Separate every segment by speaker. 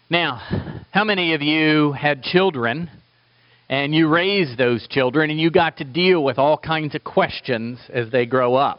Speaker 1: Now, how many of you had children and you raised those children and you got to deal with all kinds of questions as they grow up?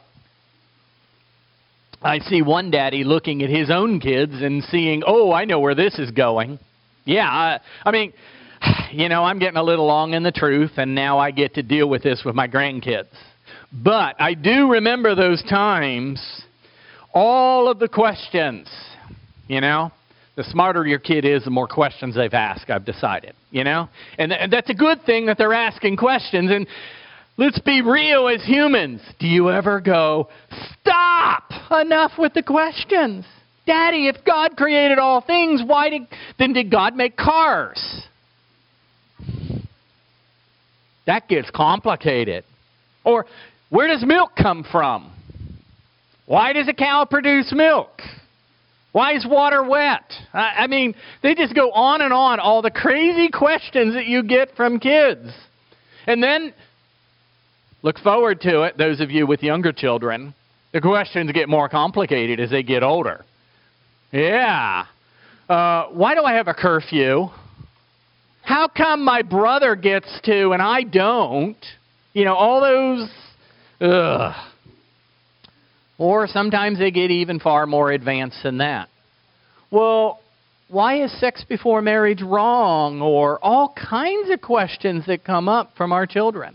Speaker 1: I see one daddy looking at his own kids and seeing, oh, I know where this is going. Yeah, I mean, I'm getting a little long in the truth, and now I get to deal with this with my grandkids. But I do remember those times, all of the questions, The smarter your kid is, the more questions they've asked, I've decided, And that's a good thing that they're asking questions. And let's be real as humans. Do you ever go, stop! Enough with the questions. Daddy, if God created all things, then did God make cars? That gets complicated. Or, where does milk come from? Why does a cow produce milk? Why is water wet? I mean, they just go on and on, all the crazy questions that you get from kids. And then, look forward to it, those of you with younger children. The questions get more complicated as they get older. Yeah. Why do I have a curfew? How come my brother gets to and I don't? All those... Ugh. Or sometimes they get even far more advanced than that. Well, why is sex before marriage wrong? Or all kinds of questions that come up from our children.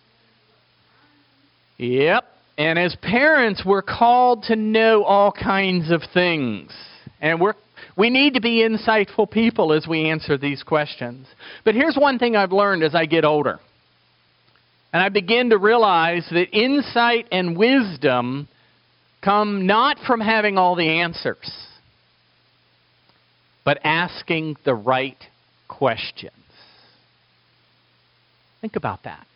Speaker 1: Yep. And as parents, we're called to know all kinds of things. And we need to be insightful people as we answer these questions. But here's one thing I've learned as I get older. And I begin to realize that insight and wisdom come not from having all the answers, but asking the right questions. Think about that.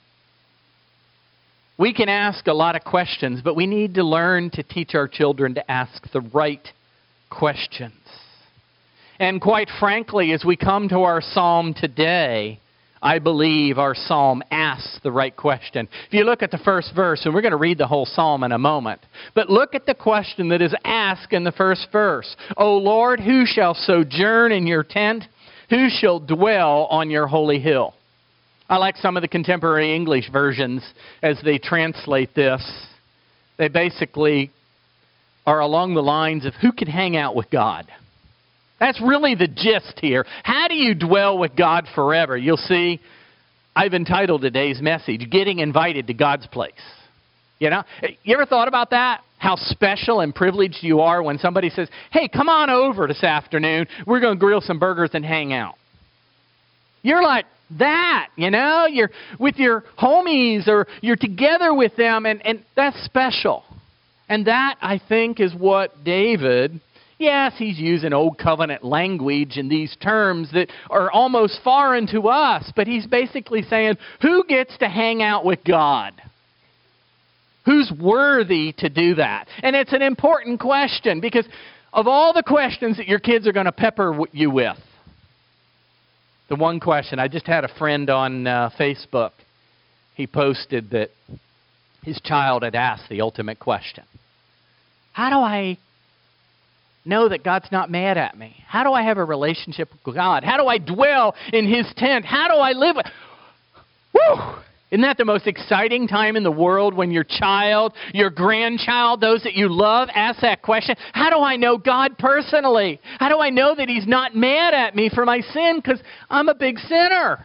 Speaker 1: We can ask a lot of questions, but we need to learn to teach our children to ask the right questions. And quite frankly, as we come to our psalm today, I believe our psalm asks the right question. If you look at the first verse, and we're going to read the whole psalm in a moment, but look at the question that is asked in the first verse. O Lord, who shall sojourn in your tent? Who shall dwell on your holy hill? I like some of the contemporary English versions as they translate this. They basically are along the lines of who can hang out with God. That's really the gist here. How do you dwell with God forever? You'll see, I've entitled today's message, Getting Invited to God's Place. You ever thought about that? How special and privileged you are when somebody says, hey, come on over this afternoon. We're going to grill some burgers and hang out. You're like, that, you're with your homies or you're together with them, and that's special. And that, I think, is what David, yes, he's using old covenant language in these terms that are almost foreign to us, but he's basically saying, who gets to hang out with God? Who's worthy to do that? And it's an important question because of all the questions that your kids are going to pepper you with, the one question, I just had a friend on Facebook. He posted that his child had asked the ultimate question. How do I know that God's not mad at me? How do I have a relationship with God? How do I dwell in His tent? How do I live? Woo! Isn't that the most exciting time in the world when your child, your grandchild, those that you love, ask that question? How do I know God personally? How do I know that He's not mad at me for my sin because I'm a big sinner?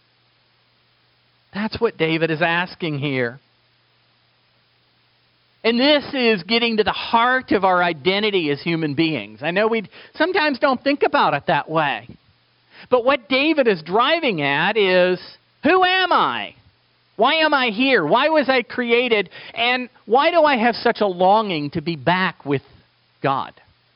Speaker 1: That's what David is asking here. And this is getting to the heart of our identity as human beings. I know we sometimes don't think about it that way. But what David is driving at is, who am I? Why am I here? Why was I created? And why do I have such a longing to be back with God?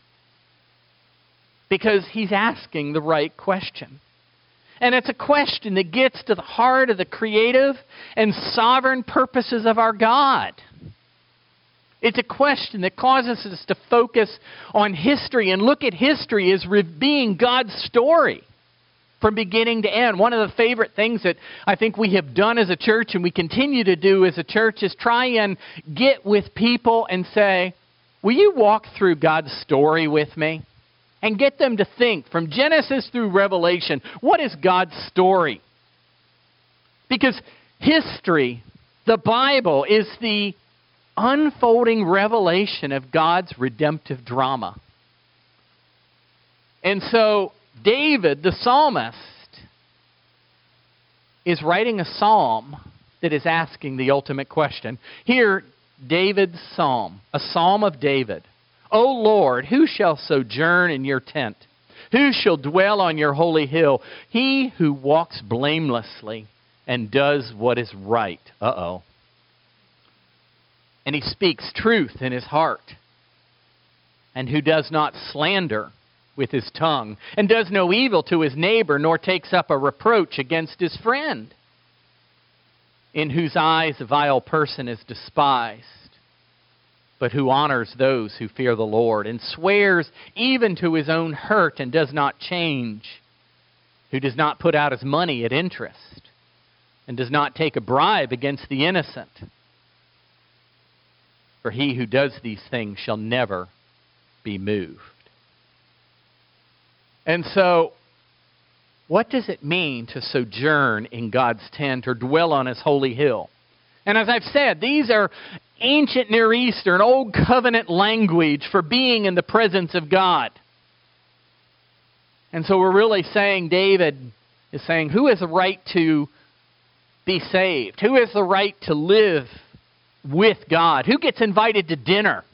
Speaker 1: Because he's asking the right question. And it's a question that gets to the heart of the creative and sovereign purposes of our God. It's a question that causes us to focus on history and look at history as being God's story from beginning to end. One of the favorite things that I think we have done as a church and we continue to do as a church is try and get with people and say, will you walk through God's story with me? and get them to think from Genesis through Revelation, what is God's story? Because history, the Bible, is the unfolding revelation of God's redemptive drama. And so David, the psalmist, is writing a psalm that is asking the ultimate question. Here, David's psalm, a psalm of David. O Lord, who shall sojourn in your tent? Who shall dwell on your holy hill? He who walks blamelessly and does what is right. And he speaks truth in his heart. And who does not slander with his tongue, and does no evil to his neighbor, nor takes up a reproach against his friend, in whose eyes a vile person is despised, but who honors those who fear the Lord, and swears even to his own hurt, and does not change, who does not put out his money at interest, and does not take a bribe against the innocent. For he who does these things shall never be moved. And so, what does it mean to sojourn in God's tent or dwell on his holy hill? And as I've said, these are ancient Near Eastern, Old Covenant language for being in the presence of God. And so we're really saying, David is saying, who has the right to be saved? Who has the right to live with God? Who gets invited to dinner?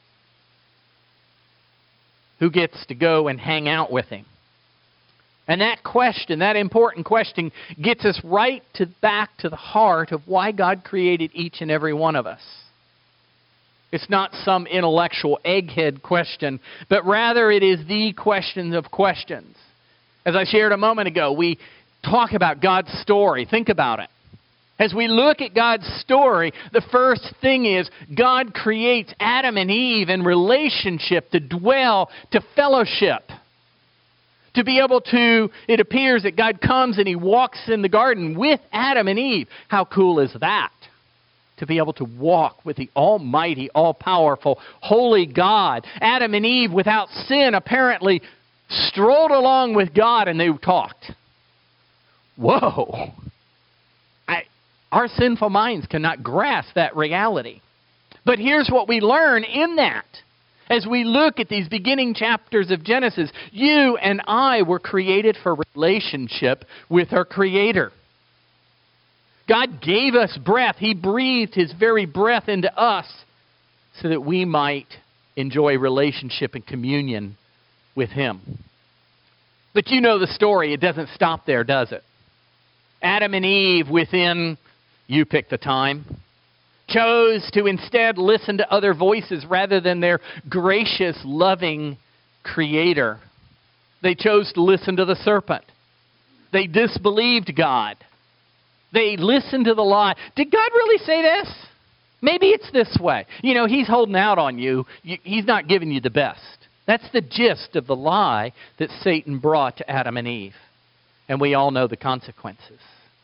Speaker 1: Who gets to go and hang out with him? And that question, that important question, gets us right back to the heart of why God created each and every one of us. It's not some intellectual egghead question, but rather it is the question of questions. As I shared a moment ago, we talk about God's story. Think about it. As we look at God's story, the first thing is God creates Adam and Eve in relationship, to dwell, to fellowship. To be able to, it appears that God comes and he walks in the garden with Adam and Eve. How cool is that? To be able to walk with the almighty, all-powerful, holy God. Adam and Eve, without sin, apparently strolled along with God and they talked. Whoa! Our sinful minds cannot grasp that reality. But here's what we learn in that. As we look at these beginning chapters of Genesis, you and I were created for relationship with our Creator. God gave us breath. He breathed His very breath into us so that we might enjoy relationship and communion with Him. But you know the story. It doesn't stop there, does it? Adam and Eve, within, you pick the time, chose to instead listen to other voices rather than their gracious, loving Creator. They chose to listen to the serpent. They disbelieved God. They listened to the lie. Did God really say this? Maybe it's this way. You know, He's holding out on you. He's not giving you the best. That's the gist of the lie that Satan brought to Adam and Eve. And we all know the consequences.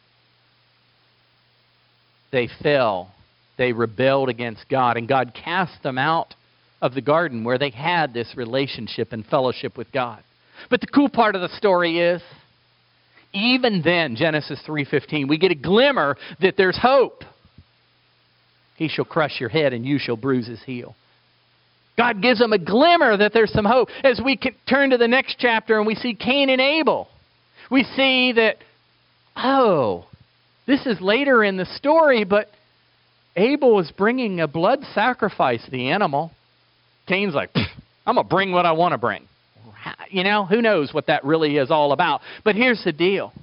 Speaker 1: They fell. They rebelled against God, and God cast them out of the garden where they had this relationship and fellowship with God. But the cool part of the story is, even then, Genesis 3:15, we get a glimmer that there's hope. He shall crush your head and you shall bruise his heel. God gives them a glimmer that there's some hope. As we turn to the next chapter and we see Cain and Abel, we see that, this is later in the story, but Abel is bringing a blood sacrifice, the animal. Cain's like, I'm going to bring what I want to bring. You know, who knows what that really is all about. But here's the deal.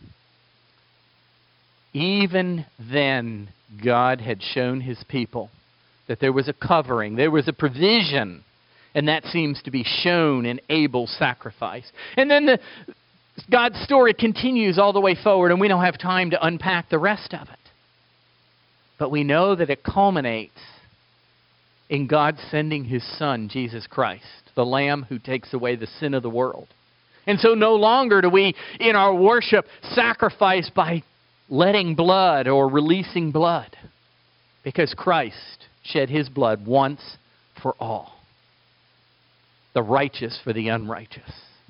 Speaker 1: Even then, God had shown His people that there was a covering, there was a provision, and that seems to be shown in Abel's sacrifice. And then God's story continues all the way forward, and we don't have time to unpack the rest of it. But we know that it culminates in God sending His Son, Jesus Christ, the Lamb who takes away the sin of the world. And so no longer do we, in our worship, sacrifice by letting blood or releasing blood, because Christ shed His blood once for all. The righteous for the unrighteous.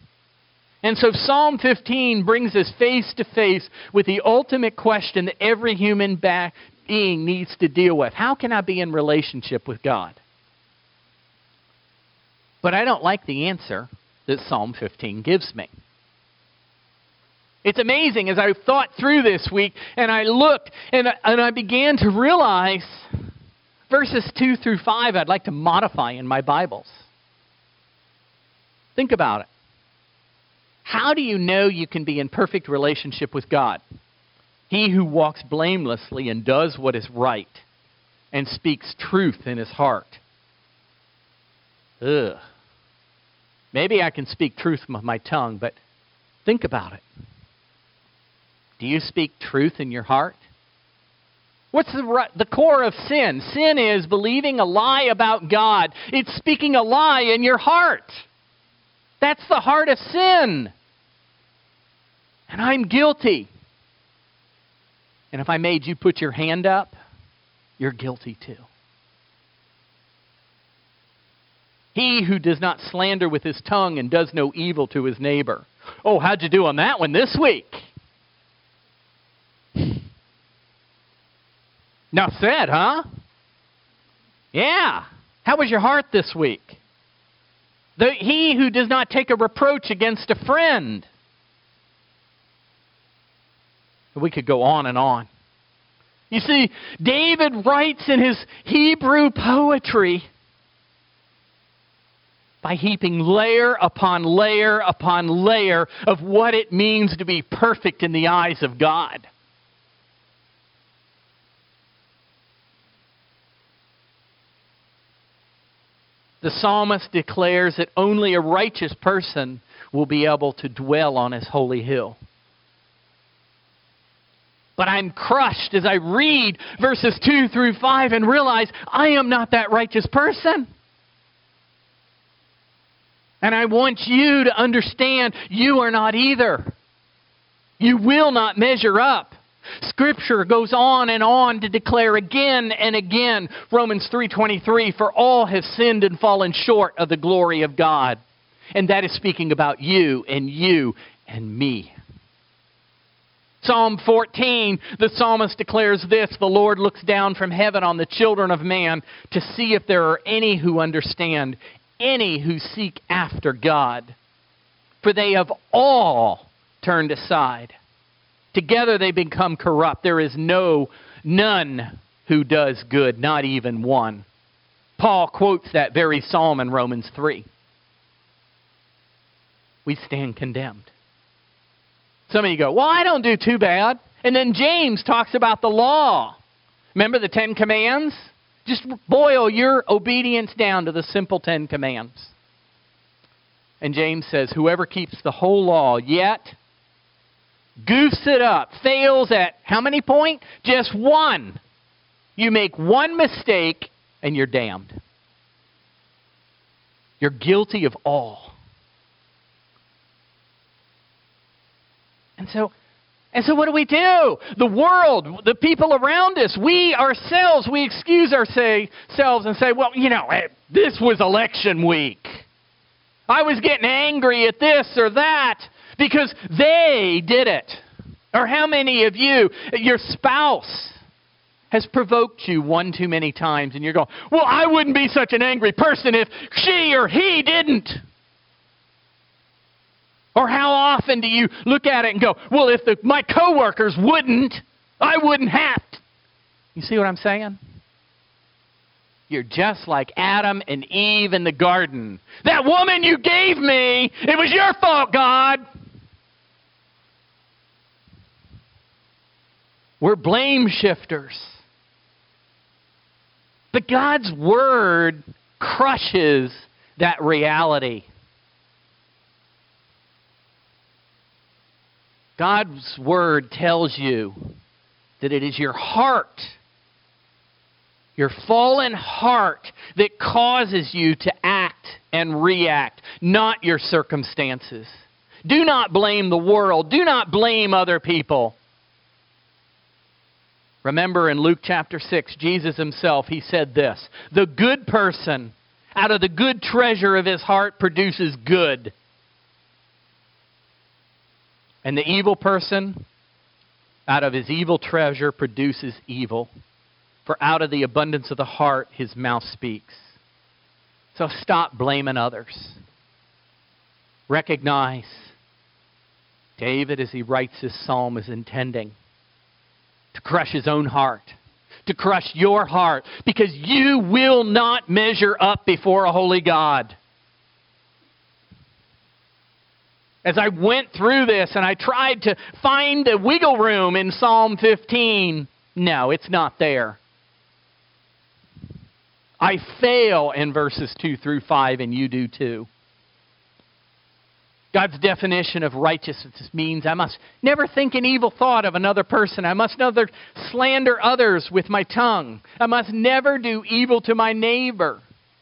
Speaker 1: And so Psalm 15 brings us face to face with the ultimate question that every human being needs to deal with. How can I be in relationship with God? But I don't like the answer that Psalm 15 gives me. It's amazing as I thought through this week and I looked and I began to realize verses 2 through 5 I'd like to modify in my Bibles. Think about it. How do you know you can be in perfect relationship with God? He who walks blamelessly and does what is right and speaks truth in his heart. Ugh. Maybe I can speak truth with my tongue, but think about it. Do you speak truth in your heart? What's the core of sin? Sin is believing a lie about God. It's speaking a lie in your heart. That's the heart of sin. And I'm guilty. And if I made you put your hand up, you're guilty too. He who does not slander with his tongue and does no evil to his neighbor. Oh, how'd you do on that one this week? Enough said, huh? Yeah. How was your heart this week? He who does not take a reproach against a friend. We could go on and on. You see, David writes in his Hebrew poetry by heaping layer upon layer upon layer of what it means to be perfect in the eyes of God. The psalmist declares that only a righteous person will be able to dwell on his holy hill. But I'm crushed as I read verses 2 through 5 and realize I am not that righteous person. And I want you to understand you are not either. You will not measure up. Scripture goes on and on to declare again and again, Romans 3:23, for all have sinned and fallen short of the glory of God. And that is speaking about you and me. Psalm 14, the psalmist declares this, the Lord looks down from heaven on the children of man to see if there are any who understand, any who seek after God. For they have all turned aside. Together they become corrupt. There is none who does good, not even one. Paul quotes that very psalm in Romans 3. We stand condemned. Some of you go, well, I don't do too bad. And then James talks about the law. Remember the 10 commands? Just boil your obedience down to the simple 10 commands. And James says, whoever keeps the whole law, yet goofs it up, fails at how many points? Just one. You make one mistake and you're damned. You're guilty of all. And so what do we do? The world, the people around us, we ourselves, we excuse ourselves and say, well, this was election week. I was getting angry at this or that because they did it. Or how many of you, your spouse has provoked you one too many times and you're going, well, I wouldn't be such an angry person if she or he didn't. Or how often do you look at it and go, well, if my coworkers wouldn't, I wouldn't have to. You see what I'm saying? You're just like Adam and Eve in the garden. That woman you gave me, it was your fault, God. We're blame shifters. But God's Word crushes that reality. God's Word tells you that it is your heart, your fallen heart, that causes you to act and react, not your circumstances. Do not blame the world. Do not blame other people. Remember in Luke chapter 6, Jesus himself, he said this, the good person out of the good treasure of his heart produces good. And the evil person, out of his evil treasure, produces evil. For out of the abundance of the heart, his mouth speaks. So stop blaming others. Recognize David, as he writes this psalm, is intending to crush his own heart, to crush your heart, because you will not measure up before a holy God. As I went through this and I tried to find the wiggle room in Psalm 15, no, it's not there. I fail in verses 2 through 5, and you do too. God's definition of righteousness means I must never think an evil thought of another person. I must never slander others with my tongue. I must never do evil to my neighbor.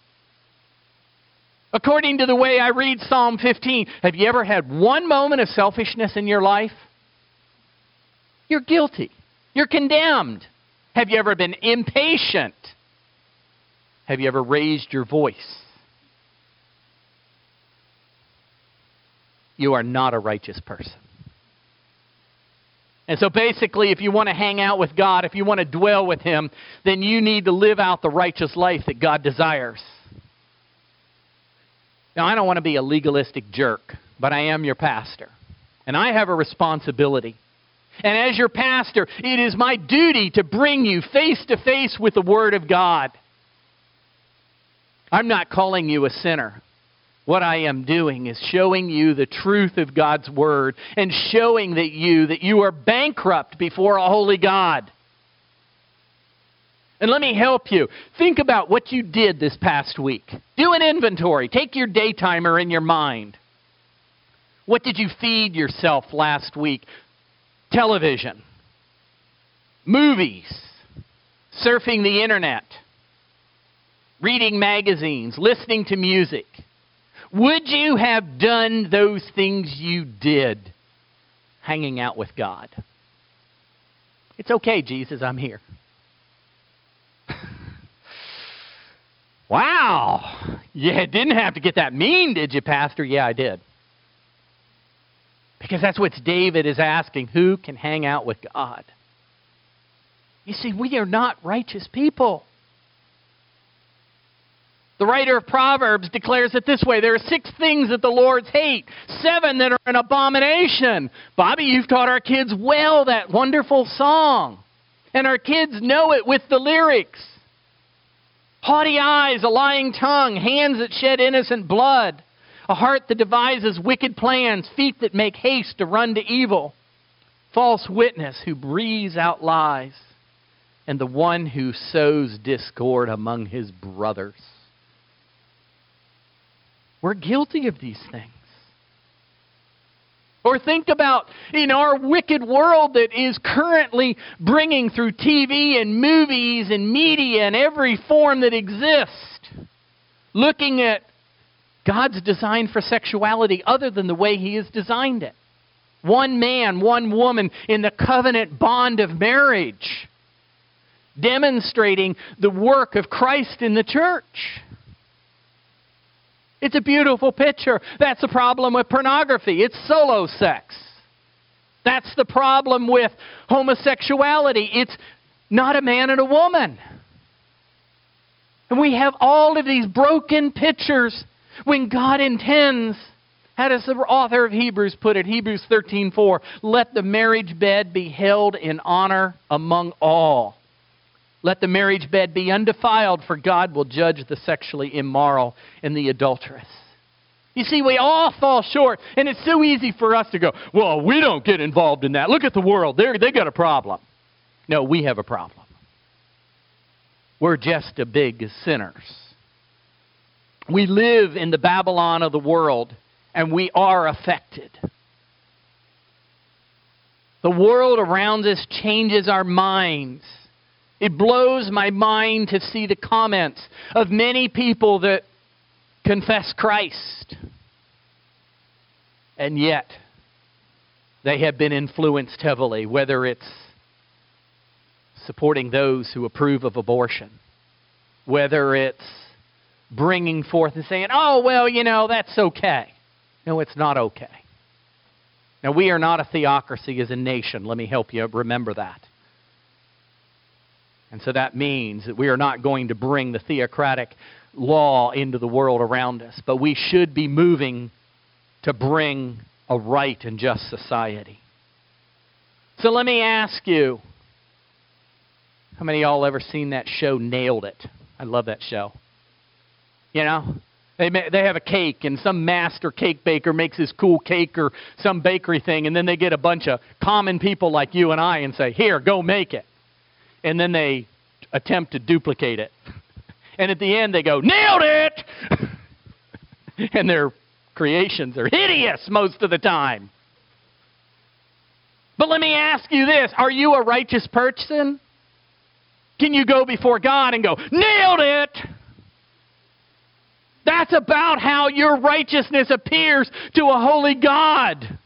Speaker 1: According to the way I read Psalm 15, have you ever had one moment of selfishness in your life? You're guilty. You're condemned. Have you ever been impatient? Have you ever raised your voice? You are not a righteous person. And so basically, if you want to hang out with God, if you want to dwell with Him, then you need to live out the righteous life that God desires. Now, I don't want to be a legalistic jerk, but I am your pastor. And I have a responsibility. And as your pastor, it is my duty to bring you face to face with the Word of God. I'm not calling you a sinner. What I am doing is showing you the truth of God's Word and showing that you are bankrupt before a holy God. And let me help you. Think about what you did this past week. Do an inventory. Take your day timer in your mind. What did you feed yourself last week? Television, movies, surfing the internet, reading magazines, listening to music. Would you have done those things you did hanging out with God? It's okay, Jesus, I'm here. Wow. Yeah, didn't have to get that mean, did you, Pastor? Yeah, I did. Because that's what David is asking. Who can hang out with God? You see, we are not righteous people. The writer of Proverbs declares it this way. There are 6 things that the Lord hates, 7 that are an abomination. Bobby, you've taught our kids well that wonderful song. And our kids know it with the lyrics. Haughty eyes, a lying tongue, hands that shed innocent blood, a heart that devises wicked plans, feet that make haste to run to evil, false witness who breathes out lies, and the one who sows discord among his brothers. We're guilty of these things. Or think about in our wicked world that is currently bringing through TV and movies and media and every form that exists, looking at God's design for sexuality other than the way He has designed it. One man, one woman in the covenant bond of marriage, demonstrating the work of Christ in the church. It's a beautiful picture. That's the problem with pornography. It's solo sex. That's the problem with homosexuality. It's not a man and a woman. And we have all of these broken pictures when God intends, how does the author of Hebrews put it? Hebrews 13:4, let the marriage bed be held in honor among all. Let the marriage bed be undefiled, for God will judge the sexually immoral and the adulterous. You see, we all fall short, and it's so easy for us to go, well, we don't get involved in that. Look at the world. They got a problem. No, we have a problem. We're just as big as sinners. We live in the Babylon of the world, and we are affected. The world around us changes our minds. It blows my mind to see the comments of many people that confess Christ. And yet, they have been influenced heavily, whether it's supporting those who approve of abortion, whether it's bringing forth and saying, oh, well, that's okay. No, it's not okay. Now, we are not a theocracy as a nation. Let me help you remember that. And so that means that we are not going to bring the theocratic law into the world around us, but we should be moving to bring a right and just society. So let me ask you, how many of y'all ever seen that show, Nailed It? I love that show. You know, they have a cake, and some master cake baker makes this cool cake or some bakery thing, and then they get a bunch of common people like you and I and say, here, go make it. And then they attempt to duplicate it. And at the end they go, nailed it! And their creations are hideous most of the time. But let me ask you this, are you a righteous person? Can you go before God and go, nailed it? That's about how your righteousness appears to a holy God.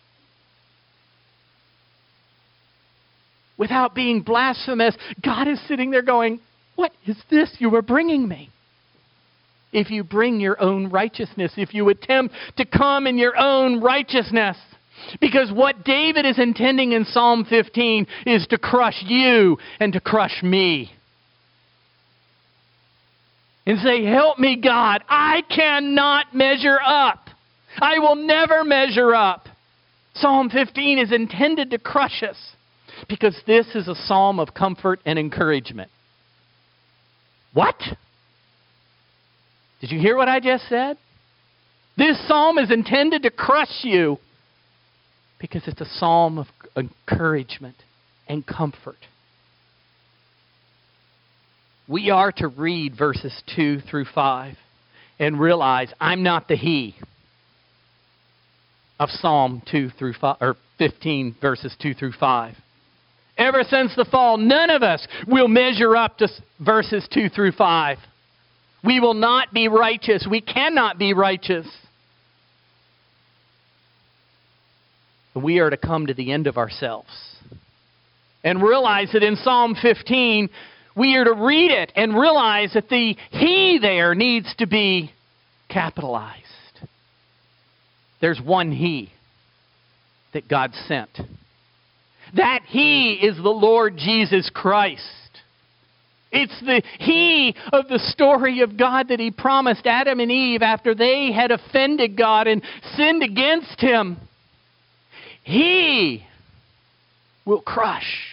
Speaker 1: Without being blasphemous, God is sitting there going, what is this you are bringing me? If you bring your own righteousness, if you attempt to come in your own righteousness. Because what David is intending in Psalm 15 is to crush you and to crush me. And say, help me, God. I cannot measure up. I will never measure up. Psalm 15 is intended to crush us because this is a psalm of comfort and encouragement. What? Did you hear what I just said? This psalm is intended to crush you because it's a psalm of encouragement and comfort. We are to read verses 2 through 5 and realize I'm not the he of Psalm 2 through 5, or 15 verses 2 through 5. Ever since the fall, none of us will measure up to verses 2 through 5. We will not be righteous. We cannot be righteous. We are to come to the end of ourselves and realize that in Psalm 15, we are to read it and realize that the he there needs to be capitalized. There's one he that God sent. That he is the Lord Jesus Christ. It's the he of the story of God that he promised Adam and Eve after they had offended God and sinned against him. He will crush.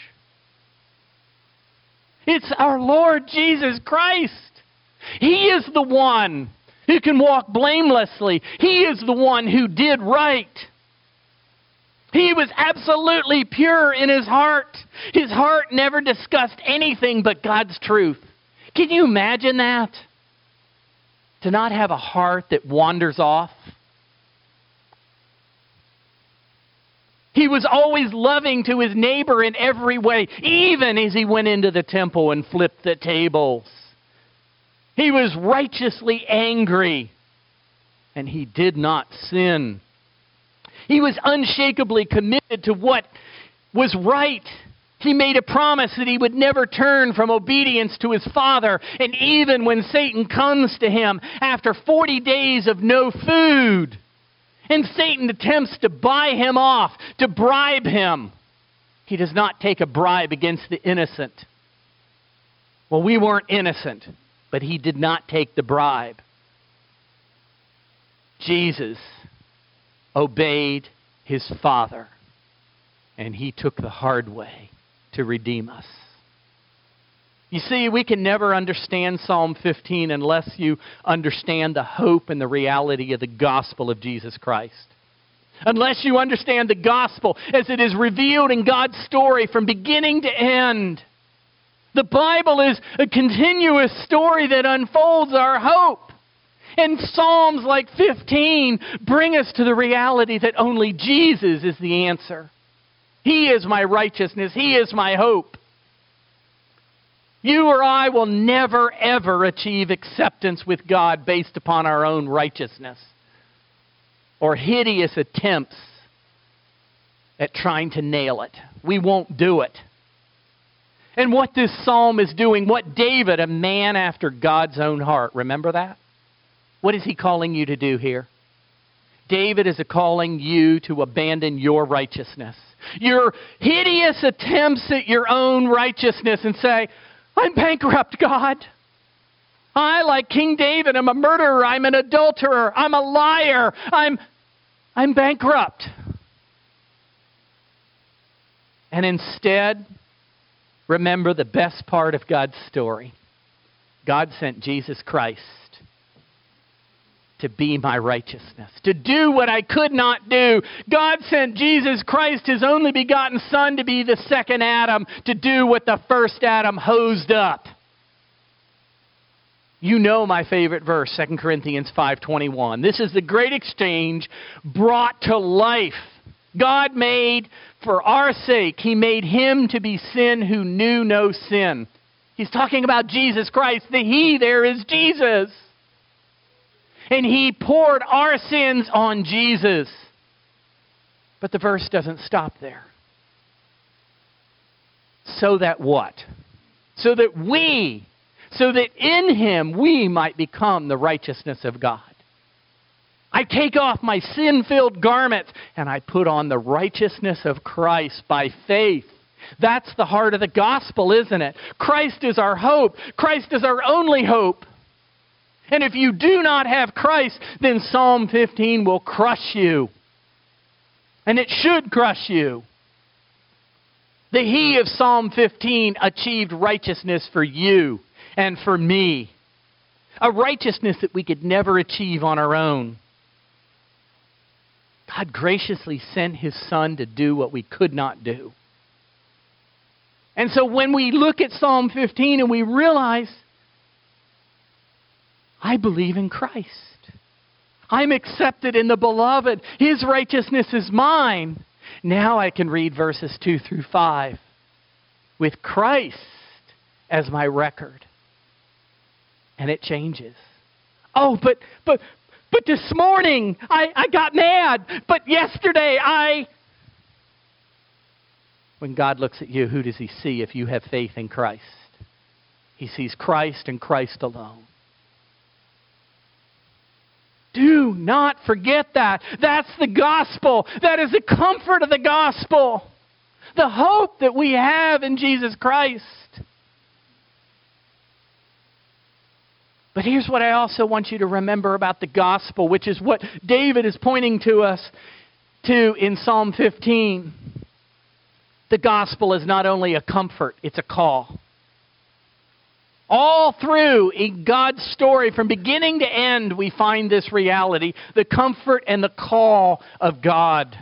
Speaker 1: It's our Lord Jesus Christ. He is the one who can walk blamelessly. He is the one who did right. He was absolutely pure in his heart. His heart never discussed anything but God's truth. Can you imagine that? To not have a heart that wanders off. He was always loving to his neighbor in every way, even as he went into the temple and flipped the tables. He was righteously angry, and he did not sin. He was unshakably committed to what was right. He made a promise that he would never turn from obedience to his Father. And even when Satan comes to him after 40 days of no food, and Satan attempts to buy him off, to bribe him, he does not take a bribe against the innocent. Well, we weren't innocent, but he did not take the bribe. Jesus obeyed his Father, and he took the hard way to redeem us. You see, we can never understand Psalm 15 unless you understand the hope and the reality of the gospel of Jesus Christ. Unless you understand the gospel as it is revealed in God's story from beginning to end. The Bible is a continuous story that unfolds our hope. And Psalms like 15 bring us to the reality that only Jesus is the answer. He is my righteousness. He is my hope. You or I will never, ever achieve acceptance with God based upon our own righteousness or hideous attempts at trying to nail it. We won't do it. And what this psalm is doing, what David, a man after God's own heart, remember that? What is he calling you to do here? David is calling you to abandon your righteousness, your hideous attempts at your own righteousness, and say, I'm bankrupt, God. I, like King David, am a murderer, I'm an adulterer, I'm a liar, I'm bankrupt. And instead, remember the best part of God's story. God sent Jesus Christ to be my righteousness, to do what I could not do. God sent Jesus Christ, His only begotten Son, to be the second Adam, to do what the first Adam hosed up. You know my favorite verse, 2 Corinthians 5:21. This is the great exchange brought to life. God made, for our sake, He made Him to be sin who knew no sin. He's talking about Jesus Christ. The He there is Jesus. And He poured our sins on Jesus. But the verse doesn't stop there. So that what? So that in Him we might become the righteousness of God. I take off my sin-filled garments and I put on the righteousness of Christ by faith. That's the heart of the gospel, isn't it? Christ is our hope. Christ is our only hope. And if you do not have Christ, then Psalm 15 will crush you. And it should crush you. The He of Psalm 15 achieved righteousness for you and for me. A righteousness that we could never achieve on our own. God graciously sent His Son to do what we could not do. And so when we look at Psalm 15 and we realize, I believe in Christ. I'm accepted in the Beloved. His righteousness is mine. Now I can read verses 2 through 5 with Christ as my record. And it changes. Oh, but this morning I got mad. But yesterday When God looks at you, who does He see if you have faith in Christ? He sees Christ and Christ alone. Do not forget that. That's the gospel. That is the comfort of the gospel. The hope that we have in Jesus Christ. But here's what I also want you to remember about the gospel, which is what David is pointing to us to in Psalm 15. The gospel is not only a comfort, it's a call. All through God's story, from beginning to end, we find this reality, the comfort and the call of God.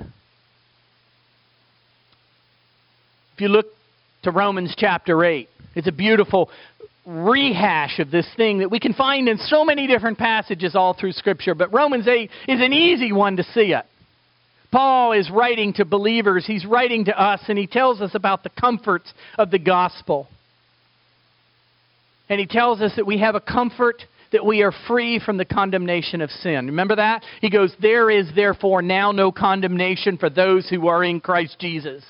Speaker 1: If you look to Romans chapter 8, it's a beautiful rehash of this thing that we can find in so many different passages all through Scripture. But Romans 8 is an easy one to see it. Paul is writing to believers. He's writing to us, and he tells us about the comforts of the gospel. And he tells us that we have a comfort that we are free from the condemnation of sin. Remember that? He goes, there is therefore now no condemnation for those who are in Christ Jesus.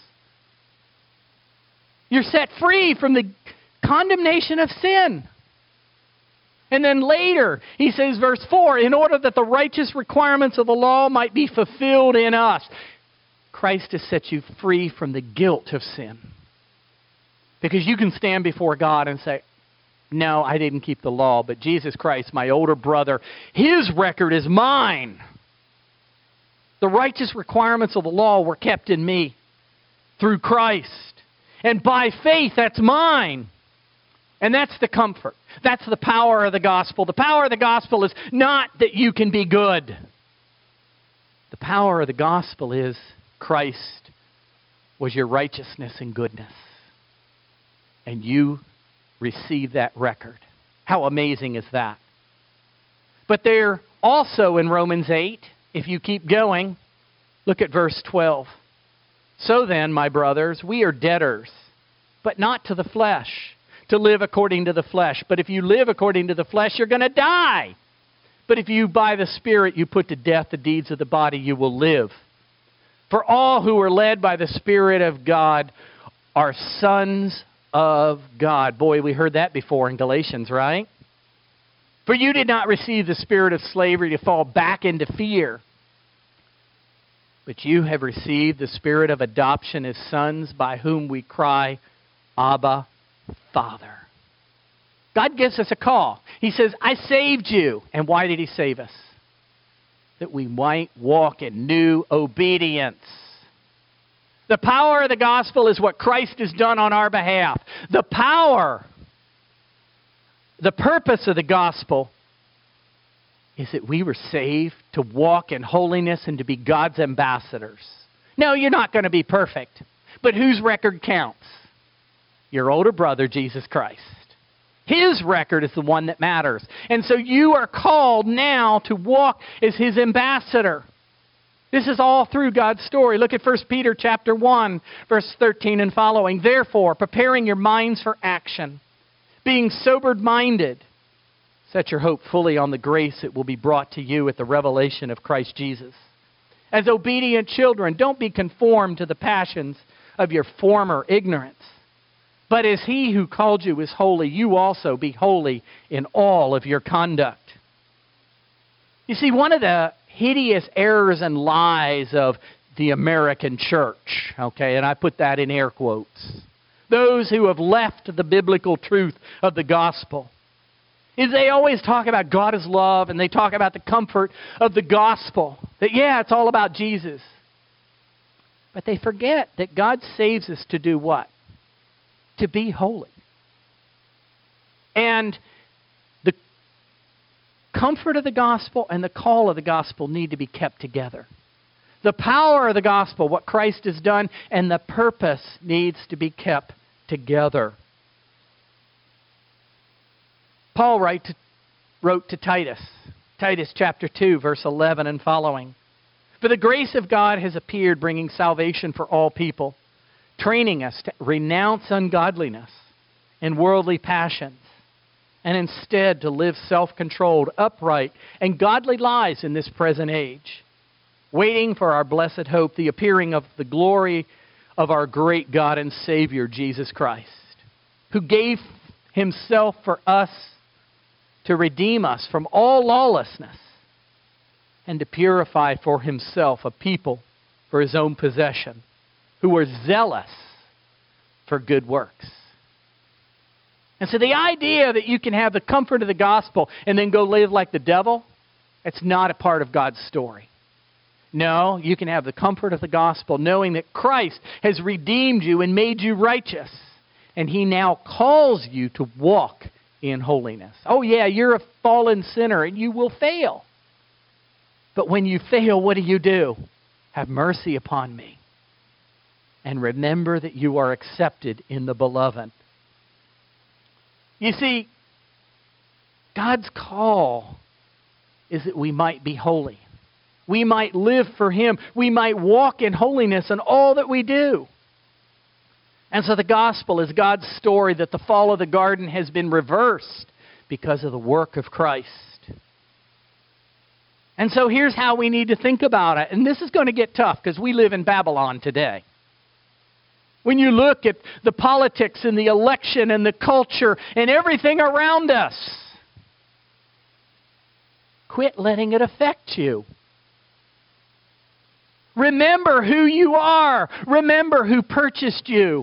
Speaker 1: You're set free from the condemnation of sin. And then later, he says, verse 4, in order that the righteous requirements of the law might be fulfilled in us. Christ has set you free from the guilt of sin. Because you can stand before God and say, no, I didn't keep the law, but Jesus Christ, my older brother, His record is mine. The righteous requirements of the law were kept in me through Christ. And by faith, that's mine. And that's the comfort. That's the power of the gospel. The power of the gospel is not that you can be good. The power of the gospel is Christ was your righteousness and goodness. And you receive that record. How amazing is that? But there also in Romans 8, if you keep going, look at verse 12. So then, my brothers, we are debtors, but not to the flesh, to live according to the flesh. But if you live according to the flesh, you're going to die. But if you by the Spirit you put to death the deeds of the body, you will live. For all who are led by the Spirit of God are sons of God. Boy, we heard that before in Galatians, right? For you did not receive the spirit of slavery to fall back into fear, but you have received the Spirit of adoption as sons, by whom we cry, Abba, Father. God gives us a call. He says, I saved you. And why did He save us? That we might walk in new obedience. The power of the gospel is what Christ has done on our behalf. The purpose of the gospel is that we were saved to walk in holiness and to be God's ambassadors. No, you're not going to be perfect. But whose record counts? Your older brother, Jesus Christ. His record is the one that matters. And so you are called now to walk as His ambassador. This is all through God's story. Look at 1 Peter chapter 1, verse 13 and following. Therefore, preparing your minds for action, being sober-minded, set your hope fully on the grace that will be brought to you at the revelation of Christ Jesus. As obedient children, don't be conformed to the passions of your former ignorance. But as He who called you is holy, you also be holy in all of your conduct. You see, one of the hideous errors and lies of the American church, okay, and I put that in air quotes, those who have left the biblical truth of the gospel, is they always talk about God is love, and they talk about the comfort of the gospel. That, yeah, it's all about Jesus. But they forget that God saves us to do what? To be holy. And the comfort of the gospel and the call of the gospel need to be kept together. The power of the gospel, what Christ has done, and the purpose needs to be kept together. Paul wrote to Titus, Titus chapter 2, verse 11 and following. For the grace of God has appeared, bringing salvation for all people, training us to renounce ungodliness and worldly passions, and instead to live self-controlled, upright, and godly lives in this present age, waiting for our blessed hope, the appearing of the glory of our great God and Savior, Jesus Christ, who gave Himself for us to redeem us from all lawlessness and to purify for Himself a people for His own possession, who are zealous for good works. And so the idea that you can have the comfort of the gospel and then go live like the devil, it's not a part of God's story. No, you can have the comfort of the gospel knowing that Christ has redeemed you and made you righteous, and He now calls you to walk in holiness. Oh yeah, you're a fallen sinner and you will fail. But when you fail, what do? Have mercy upon me. And remember that you are accepted in the beloved. You see, God's call is that we might be holy. We might live for Him. We might walk in holiness in all that we do. And so the gospel is God's story that the fall of the garden has been reversed because of the work of Christ. And so here's how we need to think about it. And this is going to get tough because we live in Babylon today. When you look at the politics and the election and the culture and everything around us, quit letting it affect you. Remember who you are. Remember who purchased you.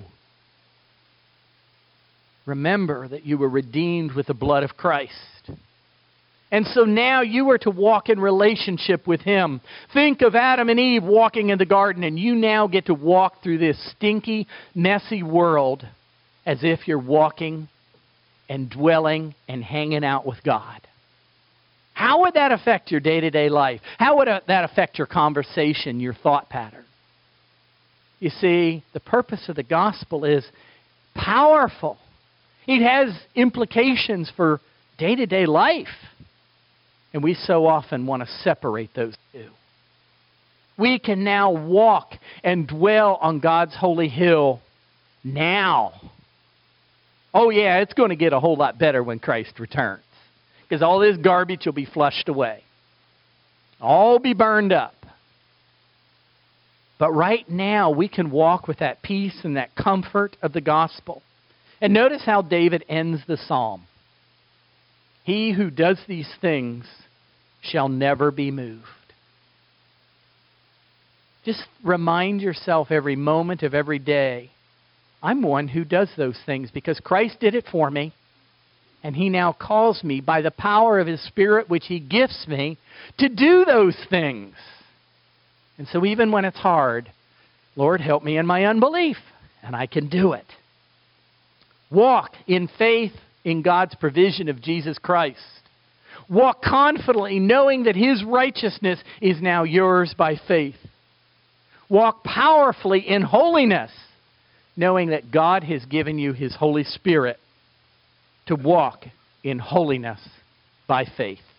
Speaker 1: Remember that you were redeemed with the blood of Christ. And so now you are to walk in relationship with Him. Think of Adam and Eve walking in the garden, and you now get to walk through this stinky, messy world as if you're walking and dwelling and hanging out with God. How would that affect your day-to-day life? How would that affect your conversation, your thought pattern? You see, the purpose of the gospel is powerful. It has implications for day-to-day life. And we so often want to separate those two. We can now walk and dwell on God's holy hill now. Oh yeah, it's going to get a whole lot better when Christ returns. Because all this garbage will be flushed away. All be burned up. But right now, we can walk with that peace and that comfort of the gospel. And notice how David ends the psalm. He who does these things shall never be moved. Just remind yourself every moment of every day, I'm one who does those things because Christ did it for me. And He now calls me by the power of His Spirit, which He gifts me, to do those things. And so even when it's hard, Lord, help me in my unbelief, and I can do it. Walk in faith in God's provision of Jesus Christ. Walk confidently, knowing that His righteousness is now yours by faith. Walk powerfully in holiness, knowing that God has given you His Holy Spirit to walk in holiness by faith.